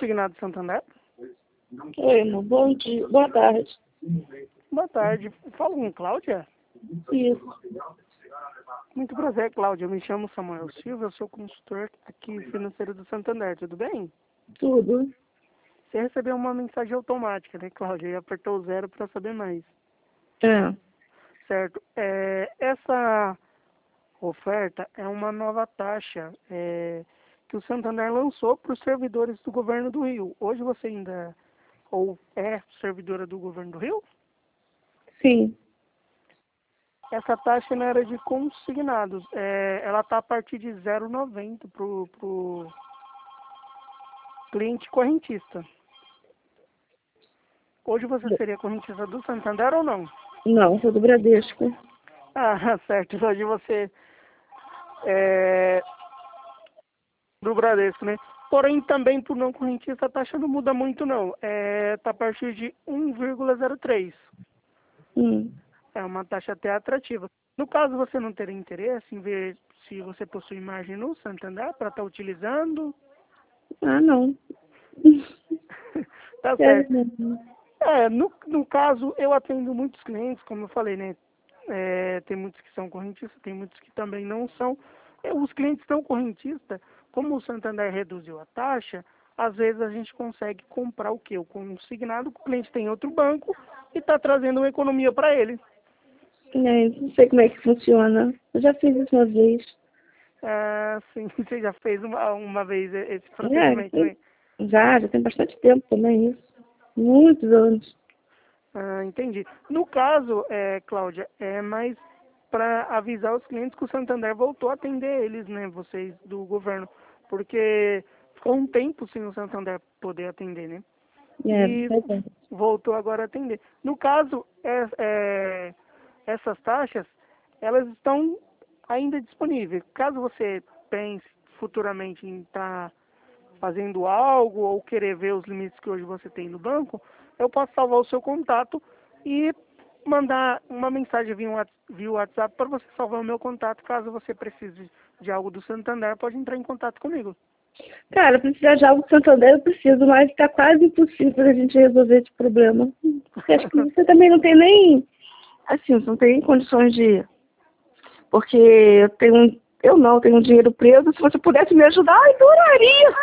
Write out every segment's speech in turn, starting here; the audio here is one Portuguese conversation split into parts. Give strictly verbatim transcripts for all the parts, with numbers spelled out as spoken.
Consignado Santander? Oi, amor. Bom dia. Boa tarde. Boa tarde. Fala com Cláudia? Isso. Muito prazer, Cláudia. Eu me chamo Samuel Silva, eu sou consultor aqui financeiro do Santander, tudo bem? Tudo. Você recebeu uma mensagem automática, né, Cláudia? E apertou o zero para saber mais. É. Certo. É, essa oferta é uma nova taxa é, que o Santander lançou para os servidores do governo do Rio. Hoje você ainda ou é servidora do governo do Rio? Sim. Essa taxa não era de consignados. É, ela está a partir de zero vírgula noventa para o cliente correntista. Hoje você seria correntista do Santander ou não? Não, sou do Bradesco. Ah, certo. Hoje você é do Bradesco, né? Porém, também por não correntista, a taxa não muda muito, não. É, tá a partir de um vírgula zero três. Hum. É uma taxa até atrativa. No caso, você não teria interesse em ver se você possui margem no Santander para estar utilizando? Ah, não. Tá É, certo. É, no, no caso, eu atendo muitos clientes, como eu falei, né? É, tem muitos que são correntistas, tem muitos que também não são. É, os clientes não correntistas, como o Santander reduziu a taxa, às vezes a gente consegue comprar o quê? O consignado, que o cliente tem em outro banco e está trazendo uma economia para ele. é, não sei como é que funciona. Eu já fiz isso uma vez. Ah, sim, você já fez uma, uma vez esse É, procedimento, tem- né? já, já tem bastante tempo também isso. Muitos anos. Ah, entendi. No caso, é, Cláudia, é mais para avisar os clientes que o Santander voltou a atender eles, né, vocês do governo, porque ficou um tempo sem o Santander poder atender, né? É, E verdade. voltou agora a atender. No caso, é, é, essas taxas, elas estão ainda disponíveis. Caso você pense futuramente em estar fazendo algo ou querer ver os limites que hoje você tem no banco, eu posso salvar o seu contato e mandar uma mensagem via Whats- via WhatsApp para você salvar o meu contato. Caso você precise de algo do Santander, pode entrar em contato comigo. Cara, precisar de algo do Santander eu preciso, mas está quase impossível a gente resolver esse problema. Porque acho que você também não tem nem, assim, você não tem condições de. Porque eu tenho um. Eu não, tenho um dinheiro preso. Se você pudesse me ajudar, ai, adoraria!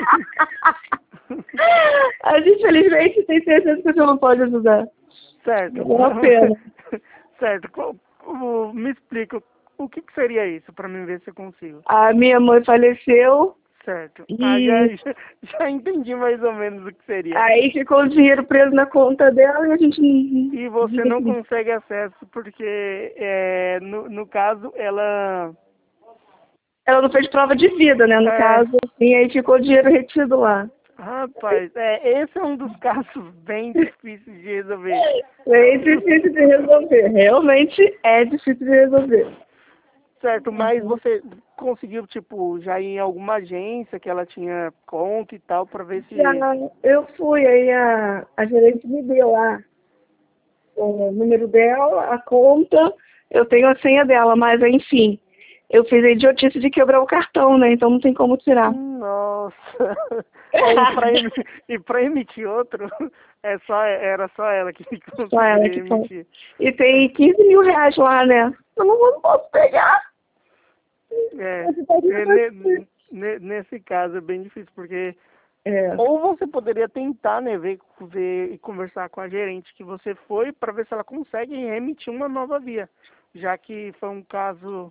Mas infelizmente tem certeza que você não pode ajudar. Certo. Não é uma pena. Certo. Qual- o- Me explica o que, que seria isso para mim ver se eu consigo. A minha mãe faleceu Certo. Ah, já, e já, já entendi mais ou menos o que seria. aí ficou o dinheiro preso na conta dela e a gente não. E você não consegue acesso porque, é, no, no caso, ela... Ela não fez prova de vida, né, no É, caso. E aí ficou o dinheiro retido lá. rapaz, é, esse é um dos casos bem difíceis de resolver. É difícil de resolver. Realmente é difícil de resolver. Certo, mas você conseguiu, tipo, já ir em alguma agência que ela tinha conta e tal, para ver Já se... eu fui, aí a, a gerente me deu lá o número dela, a conta, eu tenho a senha dela, mas enfim, eu fiz a idiotice de quebrar o cartão, né? Então não tem como tirar. Nossa! É, e para emitir, e para emitir outro, é só, era só ela que Só ela conseguiria que pode. emitir. E tem quinze mil reais lá, né? Eu não, não posso pegar. É, Esse daqui é, vai ne- ser. ne- nesse caso é bem difícil, porque É. ou você poderia tentar, né, ver, ver e conversar com a gerente que você foi para ver se ela consegue emitir uma nova via, já que foi um caso...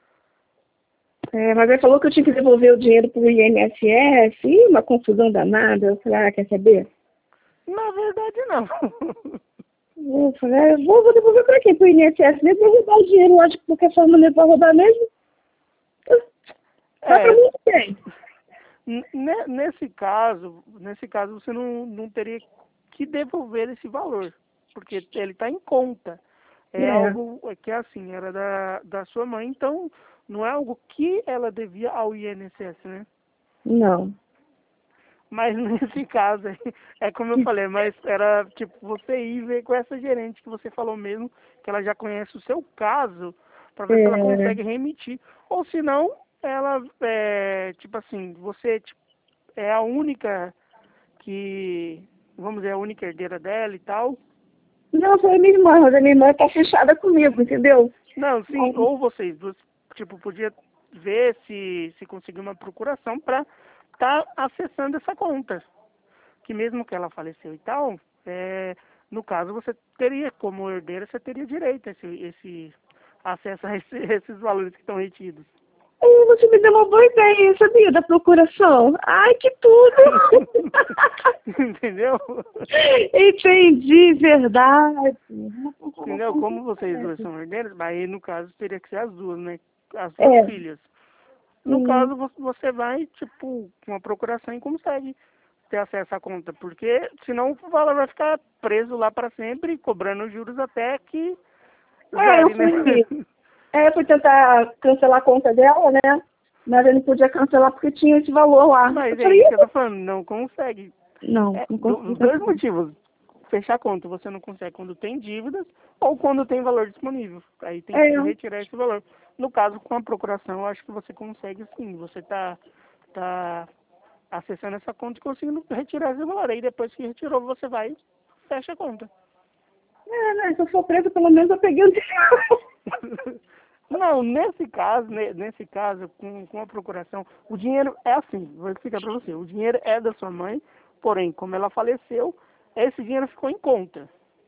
É, mas ele falou que eu tinha que devolver o dinheiro para o I N S S, e uma confusão danada. Eu falei, ah, quer saber? Na verdade, não. Eu falei, ah, eu vou, vou devolver para quem? Para o I N S S mesmo? Vou roubar o dinheiro lá de qualquer forma, não é para roubar mesmo? Vai para É, mim quem? n- ne- nesse caso, nesse caso você não, não teria que devolver esse valor, porque ele está em conta. É É, algo que, assim, era da, da sua mãe, então não é algo que ela devia ao I N S S, né? não. Mas nesse caso, aí, é como eu falei, mas era tipo você ir ver com essa gerente que você falou mesmo, que ela já conhece o seu caso, para ver se ela É, consegue remitir. Ou se não, ela, é, tipo assim, você tipo, é a única. que, vamos dizer, é a única herdeira dela e tal. Não, foi a minha irmã, mas a minha irmã tá fechada comigo, entendeu? Não, sim, ou vocês, duas, tipo, podia ver se, se conseguir uma procuração para estar tá acessando essa conta. Que mesmo que ela faleceu e tal, é, no caso você teria, como herdeira, você teria direito a esse, esse acesso a esse, esses valores que estão retidos. Ai, você me deu uma boa ideia, sabia, da procuração. Ai, que tudo! Entendeu? Entendi, verdade. Entendeu? Como vocês duas são herdeiras, aí no caso teria que ser as duas, né? As duas É. filhas. No Sim. caso, você vai, tipo, com uma procuração e consegue ter acesso à conta, porque senão o valor vai ficar preso lá para sempre, cobrando juros até que É, eu zere, né? fui, é, eu fui tentar cancelar a conta dela, né? Mas eu não podia cancelar porque tinha esse valor lá. Mas Eu é falei, isso que eu tô falando, não consegue. não, É, não do- consigo. os dois motivos. Fechar a conta você não consegue quando tem dívidas ou quando tem valor disponível. Aí tem É, que retirar esse valor. No caso, com a procuração, eu acho que você consegue sim. Você tá, tá acessando essa conta e conseguindo retirar esse valor. Aí depois que retirou, você vai e fecha a conta. é, né? Se eu for preso, pelo menos eu peguei o dinheiro. Não, nesse caso, ne- nesse caso, com, com a procuração, o dinheiro é assim, vou explicar para você. O dinheiro é da sua mãe, porém, como ela faleceu, esse dinheiro ficou em conta.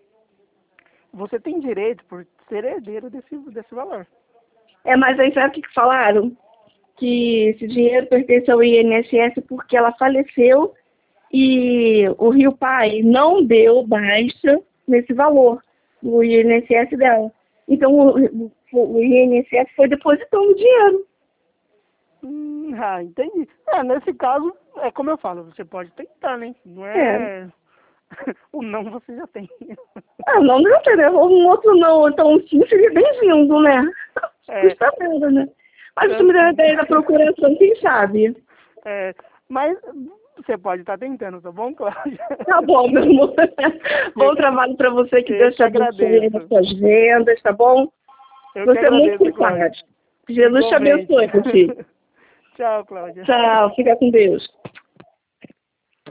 Você tem direito por ser herdeiro desse, desse valor. É, mas aí sabe o que que falaram? Que esse dinheiro pertence ao I N S S porque ela faleceu e o Rio Pai não deu baixa nesse valor do I N S S dela. Então o, o, o I N S S foi depositando o dinheiro. Hum, ah, entendi. É, nesse caso, é como eu falo, você pode tentar, né? Não É. é... o não você já tem. Ah, não, não tem, né? Um outro não, então sim seria bem-vindo, né? É. Custa nada, né? Mas você Então, me deu a sim. ideia da procuração, quem sabe? É, mas você pode estar tentando, tá bom, Cláudia? Tá bom, meu amor. Bom trabalho pra você, que Eu Deus que te abençoe aí nas agradeço. suas vendas, tá bom? Eu que Você é muito agradeço, Cláudia. simpático. Jesus te Igualmente. abençoe, meu filho. Tchau, Cláudia. Tchau, fica com Deus.